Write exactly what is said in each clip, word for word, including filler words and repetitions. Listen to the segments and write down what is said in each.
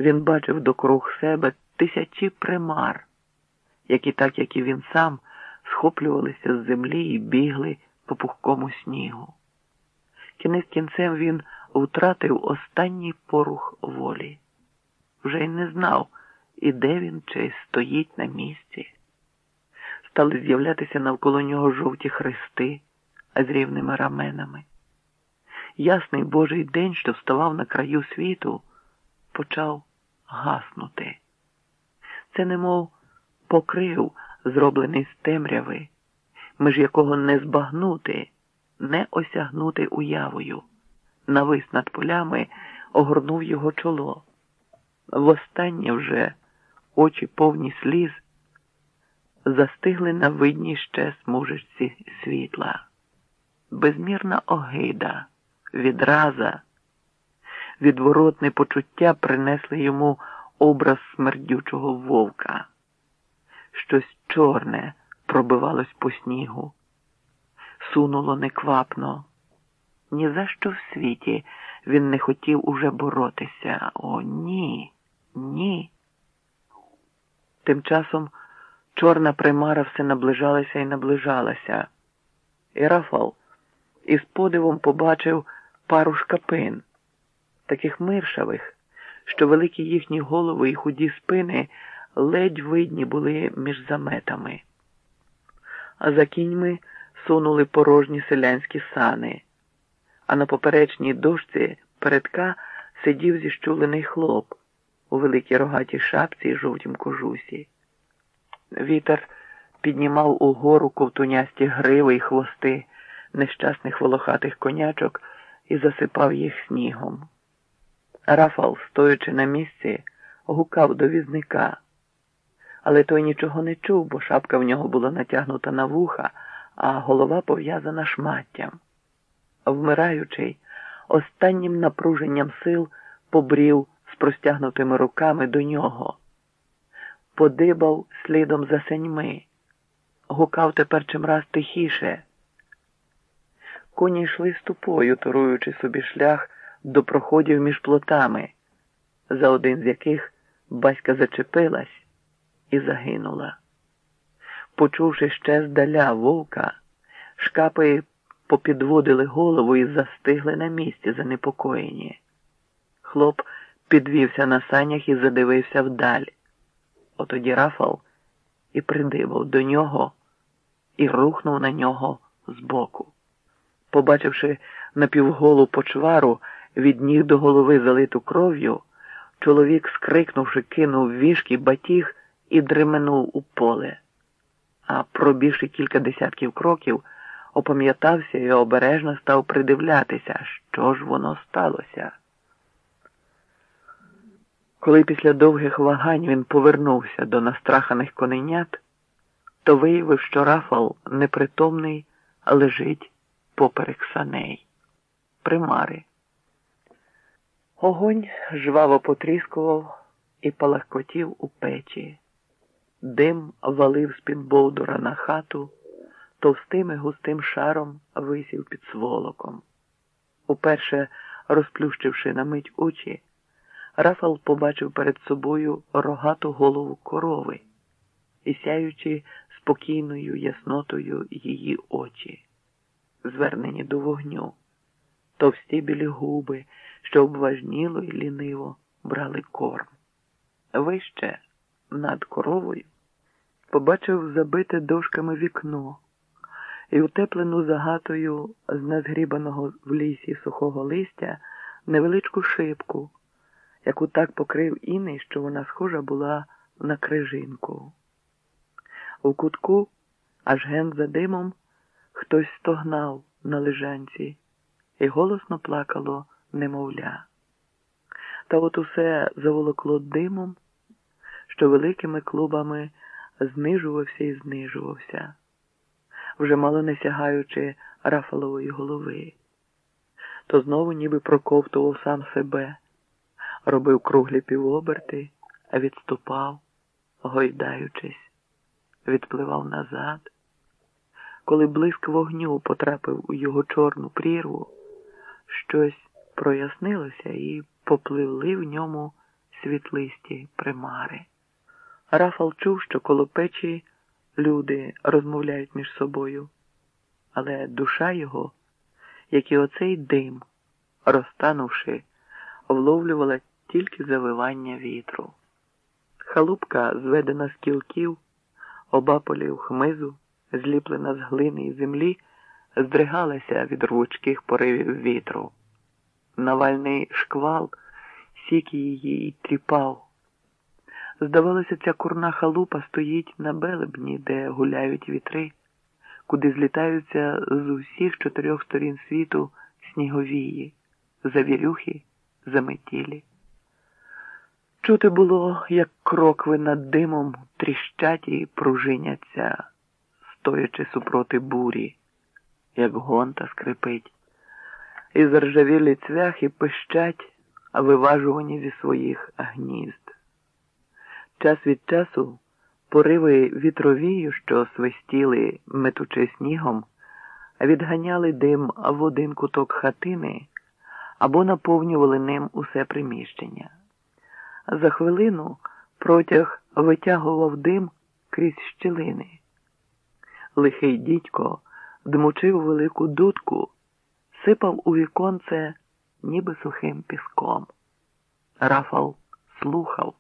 Він бачив докруг себе тисячі примар, які так, як і він сам, схоплювалися з землі і бігли по пухкому снігу. Кінець кінцем він втратив останній порух волі. Вже й не знав, іде він чи стоїть на місці. Стали з'являтися навколо нього жовті хрести, а з рівними раменами. Ясний Божий день, що вставав на краю світу, почав гаснути. Це немов покрив, зроблений з темряви, меж якого не збагнути, не осягнути уявою. Навис над полями, огорнув його чоло. Востаннє вже очі повні сліз застигли на видній ще смужечці світла. Безмірна огида, відраза, відворотне почуття принесли йому образ смердючого вовка. Щось чорне пробивалось по снігу, сунуло неквапно. Ні за що в світі він не хотів уже боротися. О, ні, ні. Тим часом чорна примара все наближалася і наближалася. І Рафал із подивом побачив пару шкапин, таких миршавих, що великі їхні голови і худі спини ледь видні були між заметами. А за кіньми сунули порожні селянські сани, а на поперечній дошці передка сидів зіщулений хлоп у великій рогатій шапці і жовтім кожусі. Вітер піднімав угору ковтунясті гриви й хвости нещасних волохатих конячок і засипав їх снігом. Рафал, стоячи на місці, гукав до візника, але той нічого не чув, бо шапка в нього була натягнута на вуха, а голова пов'язана шматтям. Вмираючий, останнім напруженням сил побрів з простягнутими руками до нього. Подибав слідом за сеньми. Гукав тепер чимраз тихіше. Коні йшли ступою, торуючи собі шлях до проходів між плотами, за один з яких Баська зачепилась і загинула. Почувши ще здаля вовка, шкапи попідводили голову і застигли на місці, занепокоєні. Хлоп підвівся на санях і задивився вдаль. Отоді Рафал і придибав до нього і рухнув на нього збоку. Побачивши напівголу почвару, від ніг до голови залиту кров'ю, чоловік, скрикнувши, кинув вішки, батіг і дременув у поле. А пробігши кілька десятків кроків, опам'ятався і обережно став придивлятися, що ж воно сталося. Коли після довгих вагань він повернувся до настраханих коненят, то виявив, що Рафал непритомний лежить поперек саней. Примари. Огонь жваво потріскував і палахкотів у печі. Дим валив з-під бовдура на хату, товстим і густим шаром висів під сволоком. Уперше розплющивши на мить очі, Рафал побачив перед собою рогату голову корови і сяючи спокійною яснотою її очі, звернені до вогню, товсті білі губи, що обважніло й ліниво брали корм. Вище, над коровою, побачив забите дошками вікно і утеплену загатою з назгрібаного в лісі сухого листя невеличку шибку, яку так покрив іней, що вона схожа була на крижинку. У кутку, аж ген за димом, хтось стогнав на лежанці і голосно плакало немовля. Та от усе заволокло димом, що великими клубами знижувався і знижувався, вже мало не сягаючи Рафалової голови. То знову ніби проковтував сам себе, робив круглі півоберти, а відступав, гойдаючись, відпливав назад. Коли блиск вогню потрапив у його чорну прірву, щось прояснилося і попливли в ньому світлисті примари. Рафал чув, що коло печі люди розмовляють між собою, але душа його, як і оцей дим, розтанувши, вловлювала тільки завивання вітру. Халупка, зведена з кілків, обаполів хмизу, зліплена з глини і землі, здригалася від рвучких поривів вітру. Навальний шквал сік її і тріпав. Здавалося, ця курна халупа стоїть на белебні, де гуляють вітри, куди злітаються з усіх чотирьох сторін світу сніговії, завірюхи, заметілі. Чути було, як крокви над димом тріщать і пружиняться, стоячи супроти бурі, як гонта скрипить, і заржавілі цвяхи пищать, виважувані зі своїх гнізд. Час від часу пориви вітровію, що свистіли, метучи снігом, відганяли дим в один куток хатини або наповнювали ним усе приміщення. За хвилину протяг витягував дим крізь щілини. Лихий дідько дмучив велику дудку, сипав у віконце ніби сухим піском. Рафал слухав.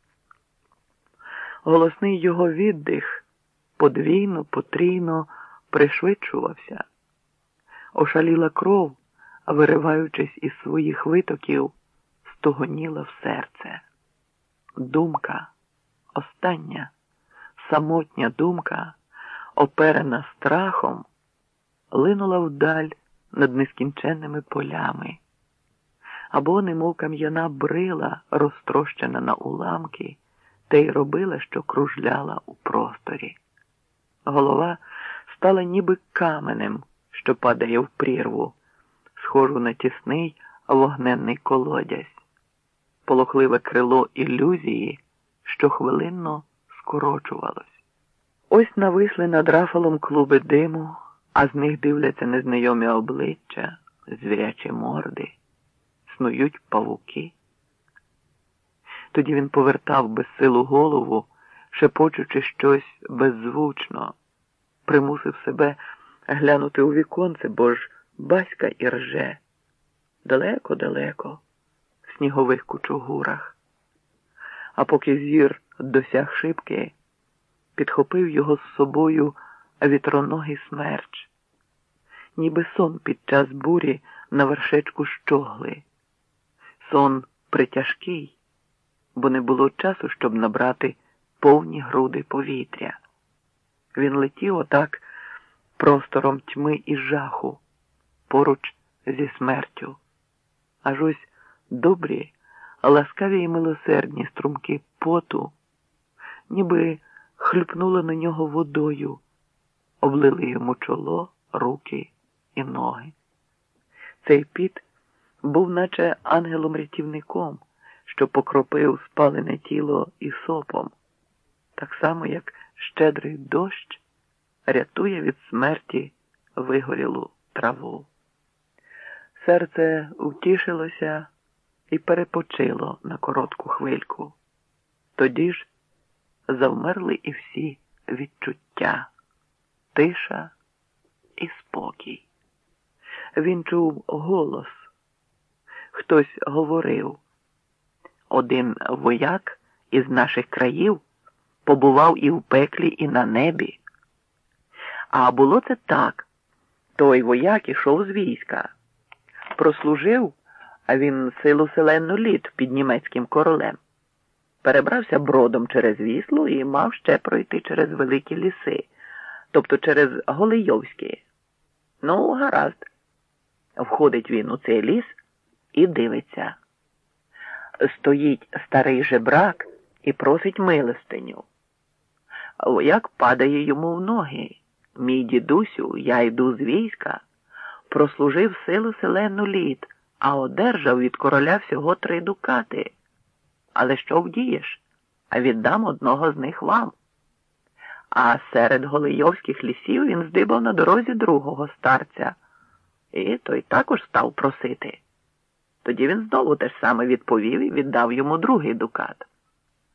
Голосний його віддих подвійно, потрійно пришвидшувався. Ошаліла кров, вириваючись із своїх витоків, стогоніла в серце. Думка, остання, самотня думка, оперена страхом, линула вдаль над нескінченними полями, або немов кам'яна брила, розтрощена на уламки, те й робила, що кружляла у просторі. Голова стала ніби каменем, що падає в прірву, схожу на тісний вогненний колодязь. Полохливе крило ілюзії, що хвилинно скорочувалось. Ось нависли над Рафалом клуби диму, а з них дивляться незнайомі обличчя, звірячі морди, снують павуки. Тоді він повертав безсилу голову, шепочучи щось беззвучно, примусив себе глянути у віконце, бо ж баська і рже. Далеко-далеко, в снігових кучугурах. А поки зір досяг шибки, підхопив його з собою вітроногий смерч, ніби сон під час бурі на вершечку щогли. Сон притяжкий, бо не було часу, щоб набрати повні груди повітря. Він летів отак простором тьми і жаху, поруч зі смертю. Аж ось добрі, ласкаві і милосердні струмки поту, ніби хлюпнули на нього водою, облили йому чоло, руки і ноги. Цей піт був наче ангелом-рятівником, що покропив спалене тіло ісопом, так само, як щедрий дощ рятує від смерті вигорілу траву. Серце втішилося і перепочило на коротку хвильку. Тоді ж завмерли і всі відчуття, тиша і спокій. Він чув голос. Хтось говорив: один вояк із наших країв побував і в пеклі, і на небі. А було це так. Той вояк ішов з війська. Прослужив, а він силу селенну літ під німецьким королем. Перебрався бродом через Віслу і мав ще пройти через великі ліси, тобто через Голийовські. Ну, гаразд. Входить він у цей ліс і дивиться. Стоїть старий жебрак і просить милостиню. Вояк падає йому в ноги. Мій дідусю, я йду з війська, прослужив силу селену літ, а одержав від короля всього три дукати. Але що вдієш? А віддам одного з них вам. А серед голийовських лісів він здибав на дорозі другого старця. І той також став просити. Тоді він знову те ж саме відповів і віддав йому другий дукат.